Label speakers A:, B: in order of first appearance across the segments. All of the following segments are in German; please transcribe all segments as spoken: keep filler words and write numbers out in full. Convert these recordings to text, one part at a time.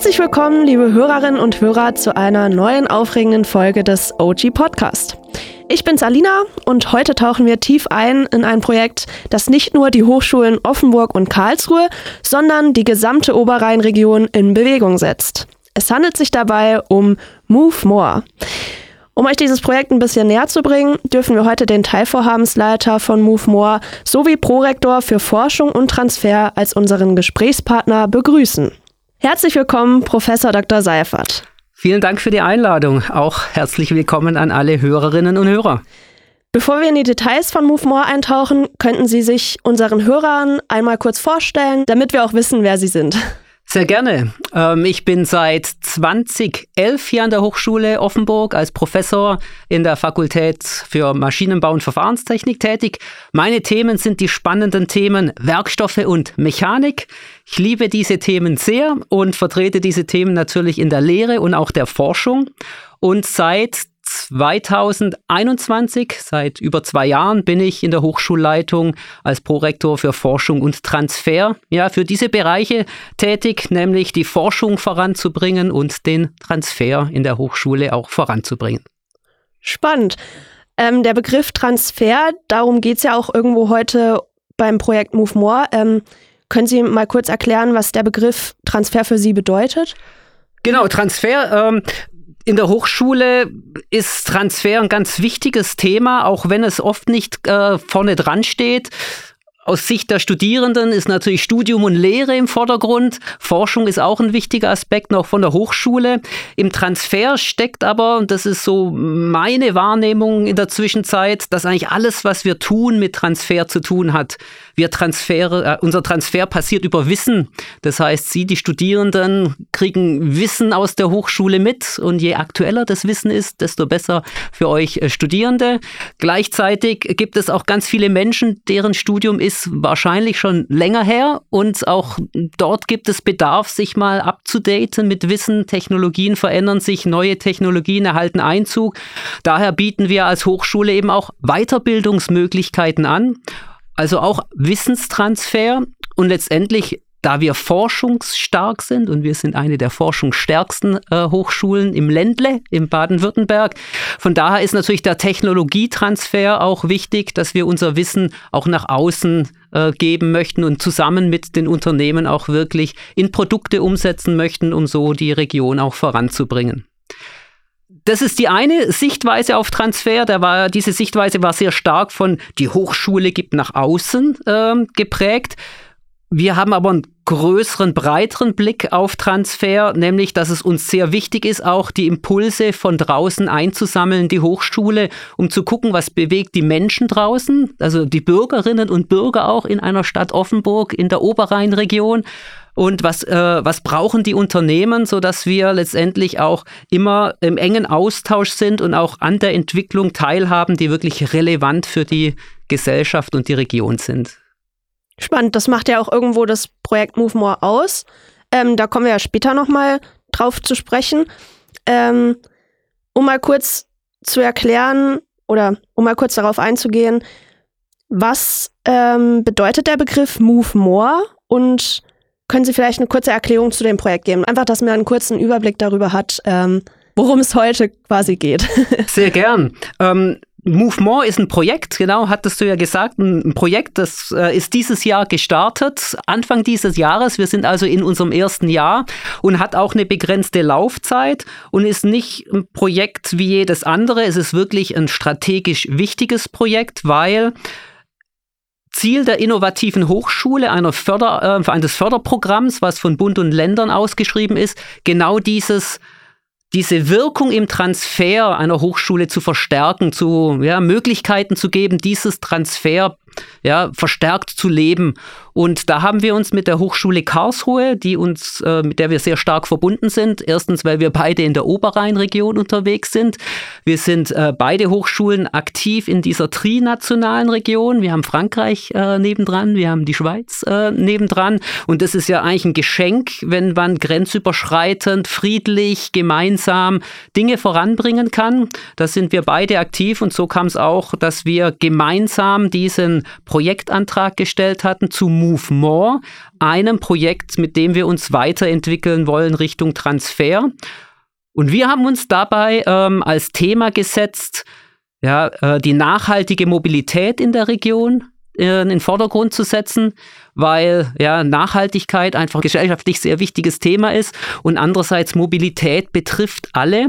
A: Herzlich willkommen, liebe Hörerinnen und Hörer, zu einer neuen aufregenden Folge des O G Podcast. Ich bin's Alina und heute tauchen wir tief ein in ein Projekt, das nicht nur die Hochschulen Offenburg und Karlsruhe, sondern die gesamte Oberrheinregion in Bewegung setzt. Es handelt sich dabei um Move More. Um euch dieses Projekt ein bisschen näher zu bringen, dürfen wir heute den Teilvorhabensleiter von Move More sowie Prorektor für Forschung und Transfer als unseren Gesprächspartner begrüßen. Herzlich willkommen, Professor Doktor Seifert.
B: Vielen Dank für die Einladung. Auch herzlich willkommen an alle Hörerinnen und Hörer.
A: Bevor wir in die Details von Move More eintauchen, könnten Sie sich unseren Hörern einmal kurz vorstellen, damit wir auch wissen, wer Sie sind.
B: Sehr gerne. Ähm, ich bin seit zweitausendelf hier an der Hochschule Offenburg als Professor in der Fakultät für Maschinenbau und Verfahrenstechnik tätig. Meine Themen sind die spannenden Themen Werkstoffe und Mechanik. Ich liebe diese Themen sehr und vertrete diese Themen natürlich in der Lehre und auch der Forschung. Und seit zweitausendeinundzwanzig, seit über zwei Jahren, bin ich in der Hochschulleitung als Prorektor für Forschung und Transfer, ja, für diese Bereiche tätig, nämlich die Forschung voranzubringen und den Transfer in der Hochschule auch voranzubringen.
A: Spannend. Ähm, der Begriff Transfer, darum geht es ja auch irgendwo heute beim Projekt Move More. Ähm, können Sie mal kurz erklären, was der Begriff Transfer für Sie bedeutet?
B: Genau, Transfer. Ähm, In der Hochschule ist Transfer ein ganz wichtiges Thema, auch wenn es oft nicht äh, vorne dran steht. Aus Sicht der Studierenden ist natürlich Studium und Lehre im Vordergrund. Forschung ist auch ein wichtiger Aspekt noch von der Hochschule. Im Transfer steckt aber, und das ist so meine Wahrnehmung in der Zwischenzeit, dass eigentlich alles, was wir tun, mit Transfer zu tun hat. Wir Transfer, äh, unser Transfer passiert über Wissen. Das heißt, Sie, die Studierenden, kriegen Wissen aus der Hochschule mit. Und je aktueller das Wissen ist, desto besser für euch äh, Studierende. Gleichzeitig gibt es auch ganz viele Menschen, deren Studium ist wahrscheinlich schon länger her. Und auch dort gibt es Bedarf, sich mal abzudaten mit Wissen. Technologien verändern sich, neue Technologien erhalten Einzug. Daher bieten wir als Hochschule eben auch Weiterbildungsmöglichkeiten an. Also auch Wissenstransfer und letztendlich, da wir forschungsstark sind und wir sind eine der forschungsstärksten äh, Hochschulen im Ländle, im Baden-Württemberg. Von daher ist natürlich der Technologietransfer auch wichtig, dass wir unser Wissen auch nach außen äh, geben möchten und zusammen mit den Unternehmen auch wirklich in Produkte umsetzen möchten, um so die Region auch voranzubringen. Das ist die eine Sichtweise auf Transfer. Da war, diese Sichtweise war sehr stark von die Hochschule gibt nach außen äh, geprägt. Wir haben aber einen größeren, breiteren Blick auf Transfer, nämlich, dass es uns sehr wichtig ist, auch die Impulse von draußen einzusammeln, die Hochschule, um zu gucken, was bewegt die Menschen draußen, also die Bürgerinnen und Bürger auch in einer Stadt Offenburg, in der Oberrheinregion. Und was, äh, was brauchen die Unternehmen, sodass wir letztendlich auch immer im engen Austausch sind und auch an der Entwicklung teilhaben, die wirklich relevant für die Gesellschaft und die Region sind.
A: Spannend, das macht ja auch irgendwo das Projekt Move More aus. Ähm, da kommen wir ja später nochmal drauf zu sprechen. Ähm, um mal kurz zu erklären oder um mal kurz darauf einzugehen, was ähm, bedeutet der Begriff Move More und können Sie vielleicht eine kurze Erklärung zu dem Projekt geben? Einfach, dass man einen kurzen Überblick darüber hat, ähm, worum es heute quasi geht.
B: Sehr gern. Ähm, Move More ist ein Projekt, genau, hattest du ja gesagt, ein Projekt, das äh, ist dieses Jahr gestartet, Anfang dieses Jahres. Wir sind also in unserem ersten Jahr und hat auch eine begrenzte Laufzeit und ist nicht ein Projekt wie jedes andere. Es ist wirklich ein strategisch wichtiges Projekt, weil Ziel der innovativen Hochschule, einer Förder, äh, eines Förderprogramms, was von Bund und Ländern ausgeschrieben ist, genau dieses diese Wirkung im Transfer einer Hochschule zu verstärken, zu ja, Möglichkeiten zu geben, dieses Transfer ja, verstärkt zu leben. Und da haben wir uns mit der Hochschule Karlsruhe, die uns, äh, mit der wir sehr stark verbunden sind, erstens, weil wir beide in der Oberrheinregion unterwegs sind. Wir sind äh, beide Hochschulen aktiv in dieser trinationalen Region. Wir haben Frankreich äh, nebendran, wir haben die Schweiz äh, nebendran. Und das ist ja eigentlich ein Geschenk, wenn man grenzüberschreitend, friedlich, gemeinsam Dinge voranbringen kann. Da sind wir beide aktiv und so kam es auch, dass wir gemeinsam diesen Projektantrag gestellt hatten zu Move More, einem Projekt, mit dem wir uns weiterentwickeln wollen Richtung Transfer. Und wir haben uns dabei ähm, als Thema gesetzt, ja, äh, die nachhaltige Mobilität in der Region äh, in den Vordergrund zu setzen, weil ja Nachhaltigkeit einfach gesellschaftlich sehr wichtiges Thema ist und andererseits Mobilität betrifft alle.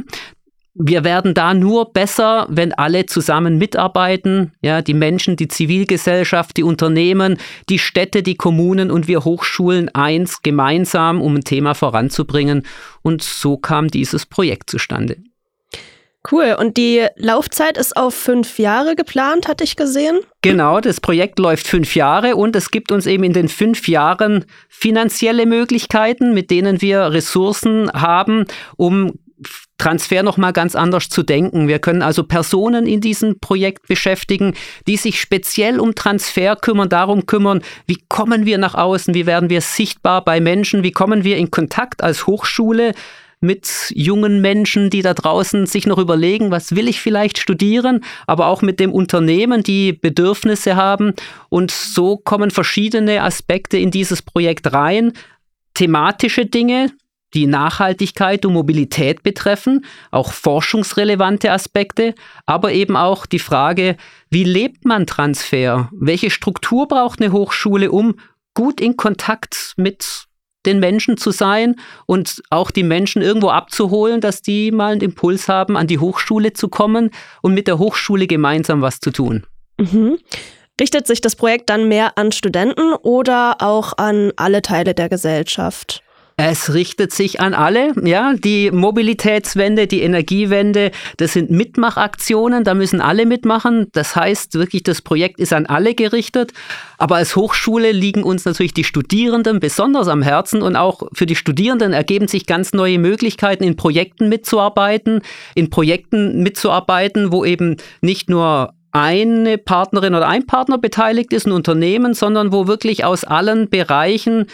B: Wir werden da nur besser, wenn alle zusammen mitarbeiten, ja, die Menschen, die Zivilgesellschaft, die Unternehmen, die Städte, die Kommunen und wir Hochschulen eins gemeinsam, um ein Thema voranzubringen. Und so kam dieses Projekt zustande.
A: Cool. Und die Laufzeit ist auf fünf Jahre geplant, hatte ich gesehen?
B: Genau, das Projekt läuft fünf Jahre und es gibt uns eben in den fünf Jahren finanzielle Möglichkeiten, mit denen wir Ressourcen haben, um Transfer nochmal ganz anders zu denken. Wir können also Personen in diesem Projekt beschäftigen, die sich speziell um Transfer kümmern, darum kümmern, wie kommen wir nach außen, wie werden wir sichtbar bei Menschen, wie kommen wir in Kontakt als Hochschule mit jungen Menschen, die da draußen sich noch überlegen, was will ich vielleicht studieren, aber auch mit dem Unternehmen, die Bedürfnisse haben. Und so kommen verschiedene Aspekte in dieses Projekt rein. Thematische Dinge, die Nachhaltigkeit und Mobilität betreffen, auch forschungsrelevante Aspekte, aber eben auch die Frage, wie lebt man Transfer? Welche Struktur braucht eine Hochschule, um gut in Kontakt mit den Menschen zu sein und auch die Menschen irgendwo abzuholen, dass die mal einen Impuls haben, an die Hochschule zu kommen und mit der Hochschule gemeinsam was zu tun.
A: Mhm. Richtet sich das Projekt dann mehr an Studenten oder auch an alle Teile der Gesellschaft?
B: Es richtet sich an alle, ja, die Mobilitätswende, die Energiewende, das sind Mitmachaktionen, da müssen alle mitmachen. Das heißt wirklich, das Projekt ist an alle gerichtet. Aber als Hochschule liegen uns natürlich die Studierenden besonders am Herzen und auch für die Studierenden ergeben sich ganz neue Möglichkeiten, in Projekten mitzuarbeiten, in Projekten mitzuarbeiten, wo eben nicht nur eine Partnerin oder ein Partner beteiligt ist, ein Unternehmen, sondern wo wirklich aus allen Bereichen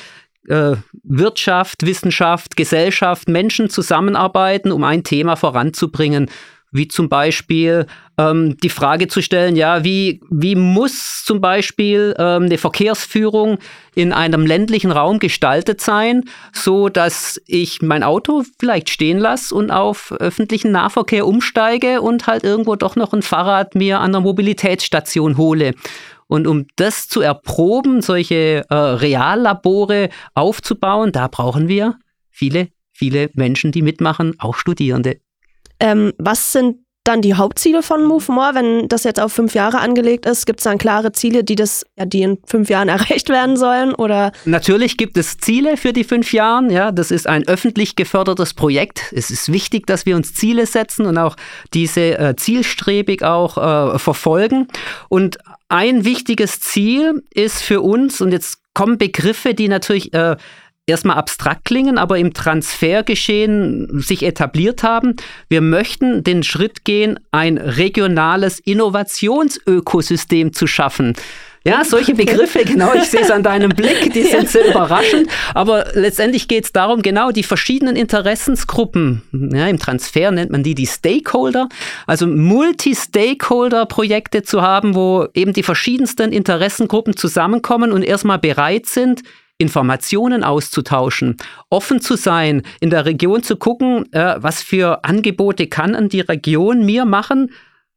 B: Wirtschaft, Wissenschaft, Gesellschaft, Menschen zusammenarbeiten, um ein Thema voranzubringen. Wie zum Beispiel ähm, die Frage zu stellen, ja, wie, wie muss zum Beispiel ähm, eine Verkehrsführung in einem ländlichen Raum gestaltet sein, so dass ich mein Auto vielleicht stehen lasse und auf öffentlichen Nahverkehr umsteige und halt irgendwo doch noch ein Fahrrad mir an der Mobilitätsstation hole. Und um das zu erproben, solche äh, Reallabore aufzubauen, da brauchen wir viele, viele Menschen, die mitmachen, auch Studierende.
A: Ähm, was sind dann die Hauptziele von Move More, wenn das jetzt auf fünf Jahre angelegt ist? Gibt es dann klare Ziele, die, das, ja, die in fünf Jahren erreicht werden sollen? Oder?
B: Natürlich gibt es Ziele für die fünf Jahre. Ja, das ist ein öffentlich gefördertes Projekt. Es ist wichtig, dass wir uns Ziele setzen und auch diese äh, zielstrebig auch äh, verfolgen. Und ein wichtiges Ziel ist für uns, und jetzt kommen Begriffe, die natürlich äh, erstmal abstrakt klingen, aber im Transfergeschehen sich etabliert haben. Wir möchten den Schritt gehen, ein regionales Innovationsökosystem zu schaffen. Ja, solche Begriffe, genau, ich sehe es an deinem Blick, die sind sehr überraschend, aber letztendlich geht es darum, genau die verschiedenen Interessensgruppen, ja, im Transfer nennt man die die Stakeholder, also Multi-Stakeholder-Projekte zu haben, wo eben die verschiedensten Interessengruppen zusammenkommen und erstmal bereit sind, Informationen auszutauschen, offen zu sein, in der Region zu gucken, äh, was für Angebote kann die Region mir machen,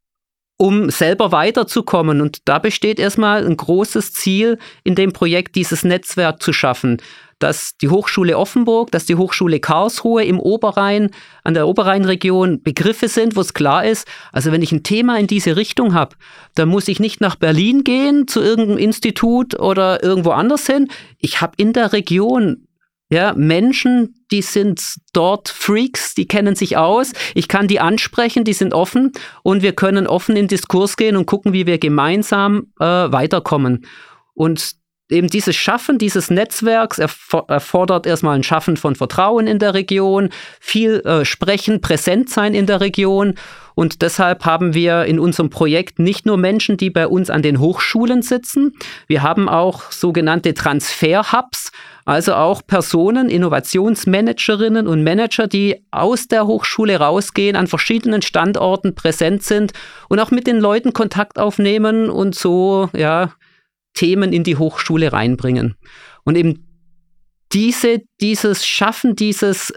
B: um selber weiterzukommen. Und da besteht erstmal ein großes Ziel in dem Projekt, dieses Netzwerk zu schaffen, dass die Hochschule Offenburg, dass die Hochschule Karlsruhe im Oberrhein, an der Oberrheinregion Begriffe sind, wo es klar ist, also wenn ich ein Thema in diese Richtung habe, dann muss ich nicht nach Berlin gehen, zu irgendeinem Institut oder irgendwo anders hin. Ich habe in der Region ja, Menschen, die sind dort Freaks, die kennen sich aus. Ich kann die ansprechen, die sind offen und wir können offen in Diskurs gehen und gucken, wie wir gemeinsam äh, weiterkommen. Und eben dieses Schaffen dieses Netzwerks erfordert erstmal ein Schaffen von Vertrauen in der Region, viel äh, sprechen, präsent sein in der Region. Und deshalb haben wir in unserem Projekt nicht nur Menschen, die bei uns an den Hochschulen sitzen. Wir haben auch sogenannte Transfer-Hubs, also auch Personen, Innovationsmanagerinnen und Manager, die aus der Hochschule rausgehen, an verschiedenen Standorten präsent sind und auch mit den Leuten Kontakt aufnehmen und so, ja, Themen in die Hochschule reinbringen. Und eben diese, dieses Schaffen dieses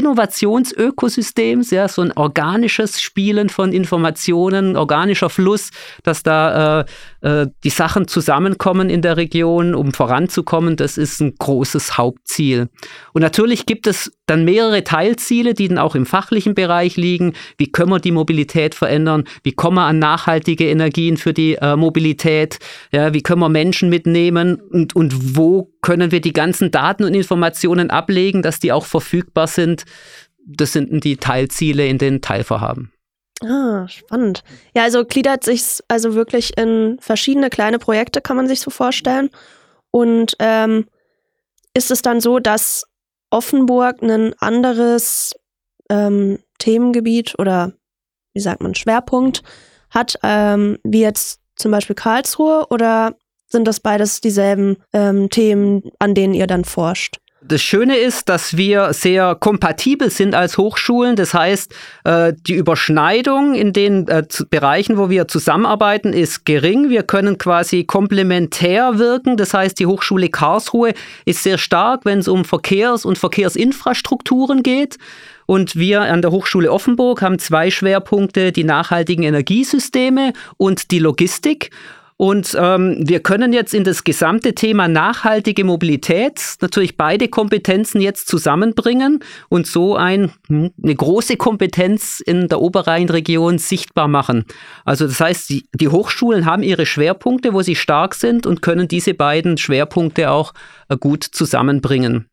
B: Innovationsökosystems, ja, so ein organisches Spielen von Informationen, organischer Fluss, dass da äh, äh, die Sachen zusammenkommen in der Region, um voranzukommen, das ist ein großes Hauptziel. Und natürlich gibt es dann mehrere Teilziele, die dann auch im fachlichen Bereich liegen. Wie können wir die Mobilität verändern? Wie kommen wir an nachhaltige Energien für die äh, Mobilität? Ja, wie können wir Menschen mitnehmen? Und, und wo können wir die ganzen Daten und Informationen ablegen, dass die auch verfügbar sind? Das sind die Teilziele in den Teilvorhaben.
A: Ah, spannend. Ja, also gliedert sich also wirklich in verschiedene kleine Projekte, kann man sich so vorstellen. Und ähm, ist es dann so, dass Offenburg ein anderes ähm, Themengebiet oder wie sagt man, Schwerpunkt hat, ähm, wie jetzt zum Beispiel Karlsruhe, oder sind das beides dieselben ähm, Themen, an denen ihr dann forscht?
B: Das Schöne ist, dass wir sehr kompatibel sind als Hochschulen. Das heißt, äh, die Überschneidung in den äh, Bereichen, wo wir zusammenarbeiten, ist gering. Wir können quasi komplementär wirken. Das heißt, die Hochschule Karlsruhe ist sehr stark, wenn es um Verkehrs- und Verkehrsinfrastrukturen geht. Und wir an der Hochschule Offenburg haben zwei Schwerpunkte, die nachhaltigen Energiesysteme und die Logistik. Und ähm, wir können jetzt in das gesamte Thema nachhaltige Mobilität natürlich beide Kompetenzen jetzt zusammenbringen und so ein, eine große Kompetenz in der Oberrheinregion sichtbar machen. Also das heißt, die, die Hochschulen haben ihre Schwerpunkte, wo sie stark sind, und können diese beiden Schwerpunkte auch äh, gut zusammenbringen.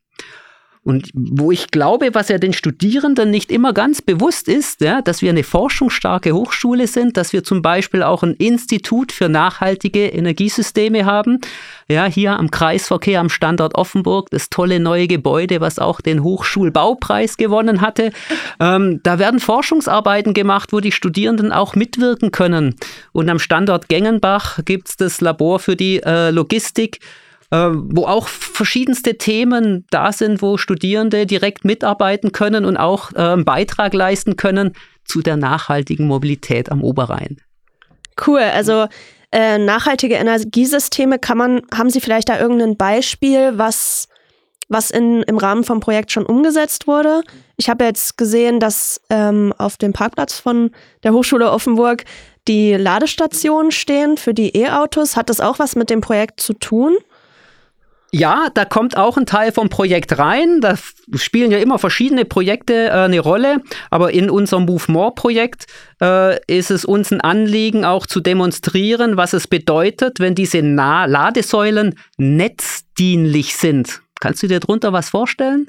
B: Und wo ich glaube, was ja den Studierenden nicht immer ganz bewusst ist, ja, dass wir eine forschungsstarke Hochschule sind, dass wir zum Beispiel auch ein Institut für nachhaltige Energiesysteme haben. Ja, hier am Kreisverkehr am Standort Offenburg, das tolle neue Gebäude, was auch den Hochschulbaupreis gewonnen hatte. Ähm, da werden Forschungsarbeiten gemacht, wo die Studierenden auch mitwirken können. Und am Standort Gengenbach gibt es das Labor für die äh, Logistik, wo auch verschiedenste Themen da sind, wo Studierende direkt mitarbeiten können und auch äh, einen Beitrag leisten können zu der nachhaltigen Mobilität am Oberrhein.
A: Cool, also äh, nachhaltige Energiesysteme, kann man, haben Sie vielleicht da irgendein Beispiel, was, was in, im Rahmen vom Projekt schon umgesetzt wurde? Ich habe jetzt gesehen, dass ähm, auf dem Parkplatz von der Hochschule Offenburg die Ladestationen stehen für die E-Autos. Hat das auch was mit dem Projekt zu tun?
B: Ja, da kommt auch ein Teil vom Projekt rein. Da spielen ja immer verschiedene Projekte äh, eine Rolle. Aber in unserem Move More-Projekt äh, ist es uns ein Anliegen, auch zu demonstrieren, was es bedeutet, wenn diese Na- Ladesäulen netzdienlich sind. Kannst du dir darunter was vorstellen?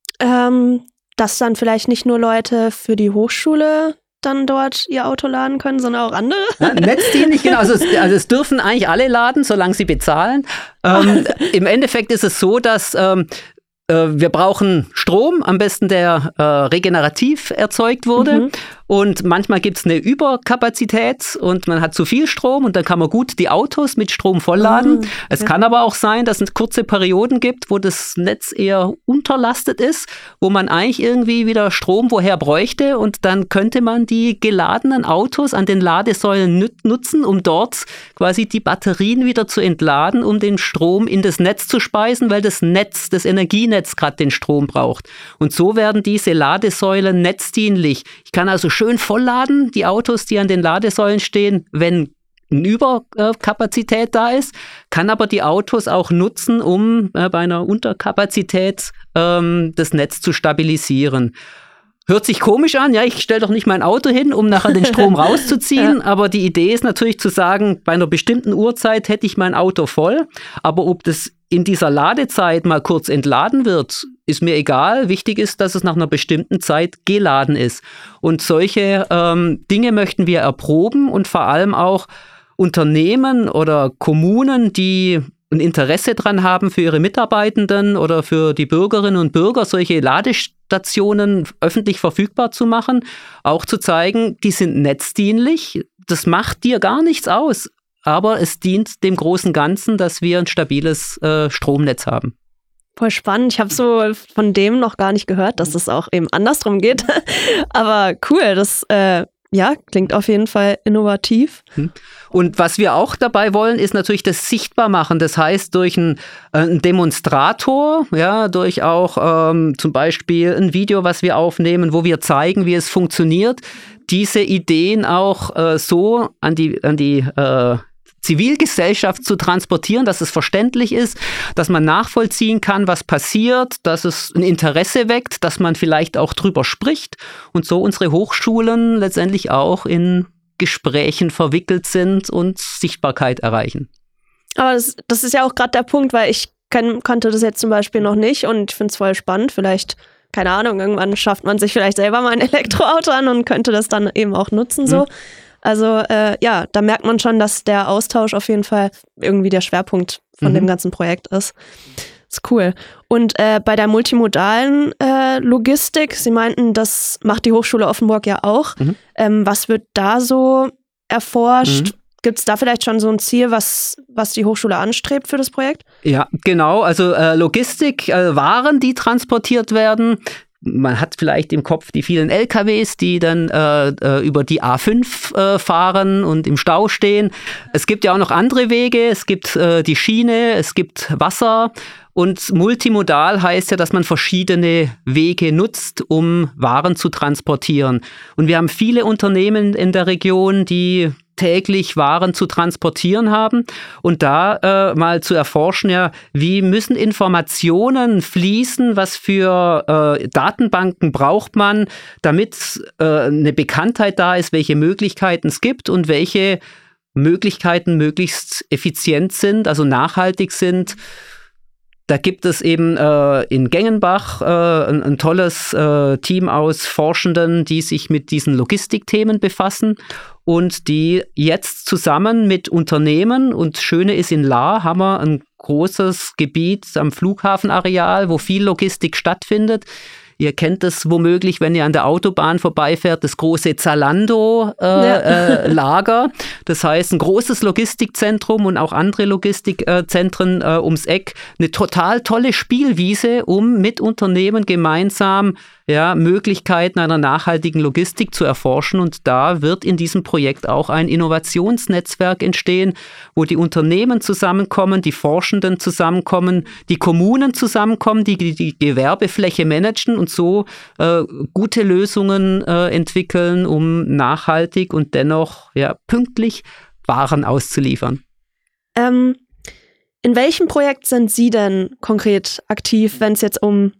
A: Ähm, dass dann vielleicht nicht nur Leute für die Hochschule dann dort ihr Auto laden können, sondern auch andere?
B: Ja, netzdienlich, genau. Also es, also es dürfen eigentlich alle laden, solange sie bezahlen. Ähm, Im Endeffekt ist es so, dass ähm, äh, wir brauchen Strom, am besten der äh, regenerativ erzeugt wurde. Mhm. Und manchmal gibt es eine Überkapazität und man hat zu viel Strom und dann kann man gut die Autos mit Strom vollladen. Ah, es ja. kann aber auch sein, dass es kurze Perioden gibt, wo das Netz eher unterlastet ist, wo man eigentlich irgendwie wieder Strom woher bräuchte, und dann könnte man die geladenen Autos an den Ladesäulen nüt- nutzen, um dort quasi die Batterien wieder zu entladen, um den Strom in das Netz zu speisen, weil das Netz, das Energienetz gerade den Strom braucht. Und so werden diese Ladesäulen netzdienlich. Ich kann also schön vollladen, die Autos, die an den Ladesäulen stehen, wenn eine Überkapazität da ist, kann aber die Autos auch nutzen, um äh, bei einer Unterkapazität ähm, das Netz zu stabilisieren. Hört sich komisch an, ja, ich stelle doch nicht mein Auto hin, um nachher den Strom rauszuziehen, ja. Aber die Idee ist natürlich zu sagen, bei einer bestimmten Uhrzeit hätte ich mein Auto voll, aber ob das in dieser Ladezeit mal kurz entladen wird, ist mir egal. Wichtig ist, dass es nach einer bestimmten Zeit geladen ist. Und solche ähm, Dinge möchten wir erproben und vor allem auch Unternehmen oder Kommunen, die ein Interesse dran haben, für ihre Mitarbeitenden oder für die Bürgerinnen und Bürger solche Ladestationen öffentlich verfügbar zu machen, auch zu zeigen, die sind netzdienlich. Das macht dir gar nichts aus. Aber es dient dem großen Ganzen, dass wir ein stabiles äh, Stromnetz haben.
A: Voll spannend. Ich habe so von dem noch gar nicht gehört, dass es auch eben andersrum geht. Aber cool, das äh, Ja, klingt auf jeden Fall innovativ.
B: Und was wir auch dabei wollen, ist natürlich das Sichtbarmachen. Das heißt, durch einen, äh, einen Demonstrator, ja, durch auch ähm, zum Beispiel ein Video, was wir aufnehmen, wo wir zeigen, wie es funktioniert, diese Ideen auch äh, so an die, an die äh, Zivilgesellschaft zu transportieren, dass es verständlich ist, dass man nachvollziehen kann, was passiert, dass es ein Interesse weckt, dass man vielleicht auch drüber spricht und so unsere Hochschulen letztendlich auch in Gesprächen verwickelt sind und Sichtbarkeit erreichen.
A: Aber das, das ist ja auch gerade der Punkt, weil ich kann, kannte das jetzt zum Beispiel noch nicht und ich finde es voll spannend. Vielleicht, keine Ahnung, irgendwann schafft man sich vielleicht selber mal ein Elektroauto an und könnte das dann eben auch nutzen so. Mhm. Also äh, ja, da merkt man schon, dass der Austausch auf jeden Fall irgendwie der Schwerpunkt von mhm. dem ganzen Projekt ist. Ist cool. Und äh, bei der multimodalen äh, Logistik, Sie meinten, das macht die Hochschule Offenburg ja auch. Mhm. Ähm, was wird da so erforscht? Mhm. Gibt es da vielleicht schon so ein Ziel, was, was die Hochschule anstrebt für das Projekt? Ja, genau. Also äh, Logistik, äh, Waren, die transportiert werden. Man hat vielleicht im Kopf die vielen L K Ws, die dann äh, über die A fünf äh, fahren und im Stau stehen. Es gibt ja auch noch andere Wege. Es gibt äh, die Schiene, es gibt Wasser. Und multimodal heißt ja, dass man verschiedene Wege nutzt, um Waren zu transportieren. Und wir haben viele Unternehmen in der Region, die täglich Waren zu transportieren haben und da äh, mal zu erforschen, ja, wie müssen Informationen fließen, was für äh, Datenbanken braucht man, damit äh, eine Bekanntheit da ist, welche Möglichkeiten es gibt und welche Möglichkeiten möglichst effizient sind, also nachhaltig sind. Da gibt es eben äh, in Gengenbach äh, ein, ein tolles äh, Team aus Forschenden, die sich mit diesen Logistikthemen befassen und die jetzt zusammen mit Unternehmen, und das Schöne ist, in Lahr haben wir ein großes Gebiet am Flughafenareal, wo viel Logistik stattfindet. Ihr kennt das womöglich, wenn ihr an der Autobahn vorbeifährt, das große Zalando-Lager. Äh, ja. äh, das heißt, ein großes Logistikzentrum und auch andere Logistikzentren äh, ums Eck. Eine total tolle Spielwiese, um mit Unternehmen gemeinsam ja, Möglichkeiten einer nachhaltigen Logistik zu erforschen. Und da wird in diesem Projekt auch ein Innovationsnetzwerk entstehen, wo die Unternehmen zusammenkommen, die Forschenden zusammenkommen, die Kommunen zusammenkommen, die die, die Gewerbefläche managen und so äh, gute Lösungen äh, entwickeln, um nachhaltig und dennoch ja, pünktlich Waren auszuliefern. Ähm, in welchem Projekt sind Sie denn konkret aktiv, wenn es jetzt um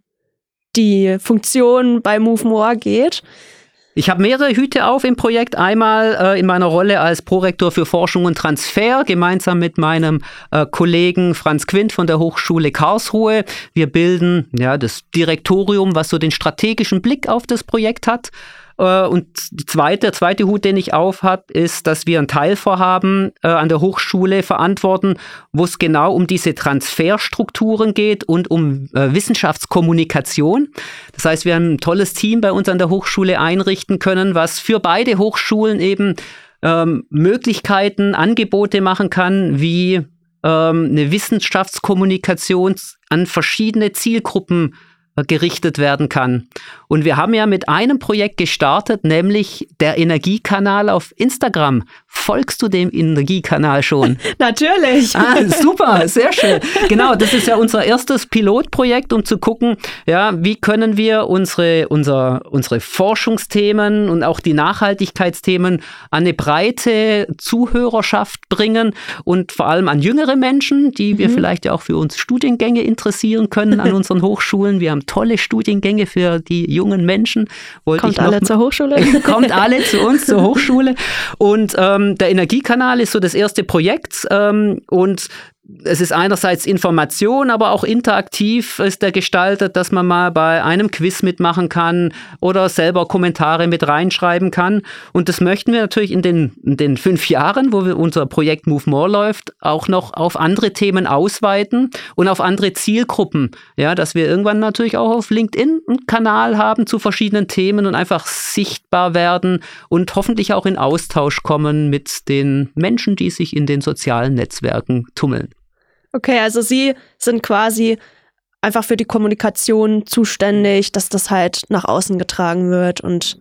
A: die Funktion bei Move More geht? Ich habe mehrere Hüte auf im Projekt. Einmal äh, in meiner Rolle als Prorektor für Forschung und Transfer, gemeinsam mit meinem äh, Kollegen Franz Quint von der Hochschule Karlsruhe. Wir bilden ja, das Direktorium, was so den strategischen Blick auf das Projekt hat. Und die zweite, der zweite Hut, den ich auf habe, ist, dass wir ein Teilvorhaben äh, an der Hochschule verantworten, wo es genau um diese Transferstrukturen geht und um äh, Wissenschaftskommunikation. Das heißt, wir haben ein tolles Team bei uns an der Hochschule einrichten können, was für beide Hochschulen eben ähm, Möglichkeiten, Angebote machen kann, wie ähm, eine Wissenschaftskommunikation an verschiedene Zielgruppen gerichtet werden kann. Und wir haben ja mit einem Projekt gestartet, nämlich der Energiekanal auf Instagram. Folgst du dem Energiekanal schon? Natürlich. Ah, super, sehr schön. Genau, das ist ja unser erstes Pilotprojekt, um zu gucken, ja, wie können wir unsere, unser, unsere Forschungsthemen und auch die Nachhaltigkeitsthemen an eine breite Zuhörerschaft bringen und vor allem an jüngere Menschen, die wir mhm. vielleicht ja auch für uns Studiengänge interessieren können an unseren Hochschulen. Wir haben tolle Studiengänge für die jungen Menschen. Wollte kommt ich alle zur Hochschule? Kommt alle zu uns zur Hochschule. Und ähm, der Energiekanal ist so das erste Projekt. Ähm, und es ist einerseits Information, aber auch interaktiv ist der gestaltet, dass man mal bei einem Quiz mitmachen kann oder selber Kommentare mit reinschreiben kann. Und das möchten wir natürlich in den, in den fünf Jahren, wo wir unser Projekt Move More läuft, auch noch auf andere Themen ausweiten und auf andere Zielgruppen. Ja, dass wir irgendwann natürlich auch auf LinkedIn einen Kanal haben zu verschiedenen Themen und einfach sichtbar werden und hoffentlich auch in Austausch kommen mit den Menschen, die sich in den sozialen Netzwerken tummeln. Okay, also Sie sind quasi einfach für die Kommunikation zuständig, dass das halt nach außen getragen wird und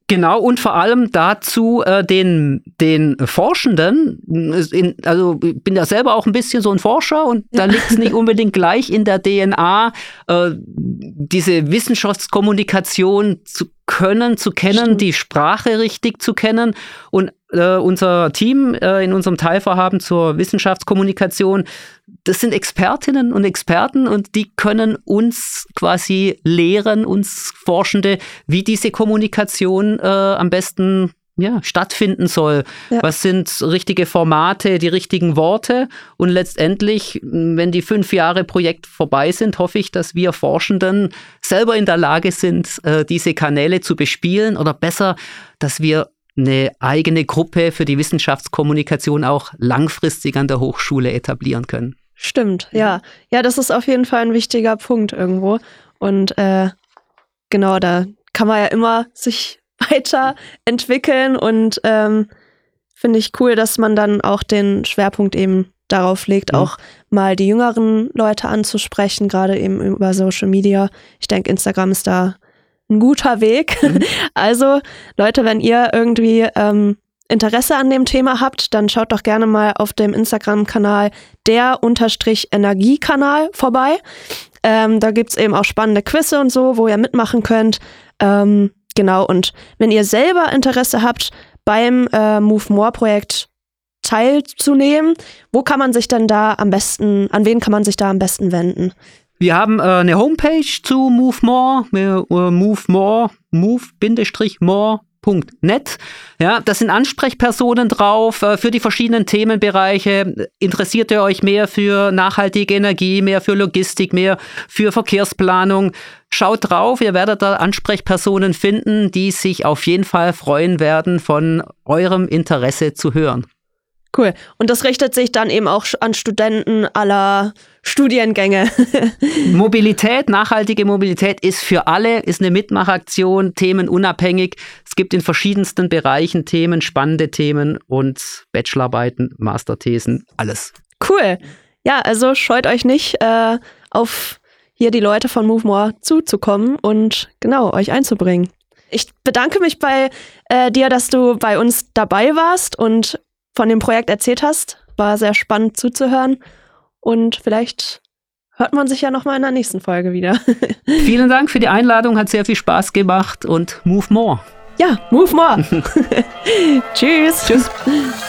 B: Genau, und vor allem dazu äh, den, den Forschenden, in, also ich bin ja selber auch ein bisschen so ein Forscher und ja. Da liegt es nicht unbedingt gleich in der D N A, äh, diese Wissenschaftskommunikation zu können, zu kennen, Stimmt. die Sprache richtig zu kennen. Und äh, unser Team äh, in unserem Teilvorhaben zur Wissenschaftskommunikation, das sind Expertinnen und Experten und die können uns quasi lehren, uns Forschende, wie diese Kommunikation äh, am besten ja, stattfinden soll. Ja. Was sind richtige Formate, die richtigen Worte? Und letztendlich, wenn die fünf Jahre Projekt vorbei sind, hoffe ich, dass wir Forschenden selber in der Lage sind, äh, diese Kanäle zu bespielen oder besser, dass wir eine eigene Gruppe für die Wissenschaftskommunikation auch langfristig an der Hochschule etablieren können.
A: Stimmt, ja. Ja, das ist auf jeden Fall ein wichtiger Punkt irgendwo. Und äh, genau, da kann man ja immer sich weiterentwickeln und ähm, finde ich cool, dass man dann auch den Schwerpunkt eben darauf legt, mhm. auch mal die jüngeren Leute anzusprechen, gerade eben über Social Media. Ich denke, Instagram ist da ein guter Weg. Mhm. Also Leute, wenn ihr irgendwie ähm, Interesse an dem Thema habt, dann schaut doch gerne mal auf dem Instagram-Kanal der Unterstrich Energiekanal vorbei. Ähm, da gibt's eben auch spannende Quizze und so, wo ihr mitmachen könnt. Ähm, Genau, und wenn ihr selber Interesse habt, beim äh, Move More Projekt teilzunehmen, wo kann man sich denn da am besten, an wen kann man sich da am besten wenden?
B: Wir haben äh, eine Homepage zu Move More, äh, Move More, move-more Punkt net. Ja, das sind Ansprechpersonen drauf äh, für die verschiedenen Themenbereiche. Interessiert ihr euch mehr für nachhaltige Energie, mehr für Logistik, mehr für Verkehrsplanung? Schaut drauf, ihr werdet da Ansprechpersonen finden, die sich auf jeden Fall freuen werden, von eurem Interesse zu hören.
A: Cool. Und das richtet sich dann eben auch an Studenten aller Studiengänge.
B: Mobilität, nachhaltige Mobilität ist für alle, ist eine Mitmachaktion, themenunabhängig. Es gibt in verschiedensten Bereichen Themen, spannende Themen und Bachelorarbeiten, Masterthesen, alles.
A: Cool. Ja, also scheut euch nicht, äh, auf hier die Leute von Move More zuzukommen und genau, euch einzubringen. Ich bedanke mich bei äh, dir, dass du bei uns dabei warst und von dem Projekt erzählt hast. War sehr spannend zuzuhören und vielleicht hört man sich ja nochmal in der nächsten Folge wieder.
B: Vielen Dank für die Einladung, hat sehr viel Spaß gemacht und Move More.
A: Ja, Move More. Tschüss.
B: Tschüss.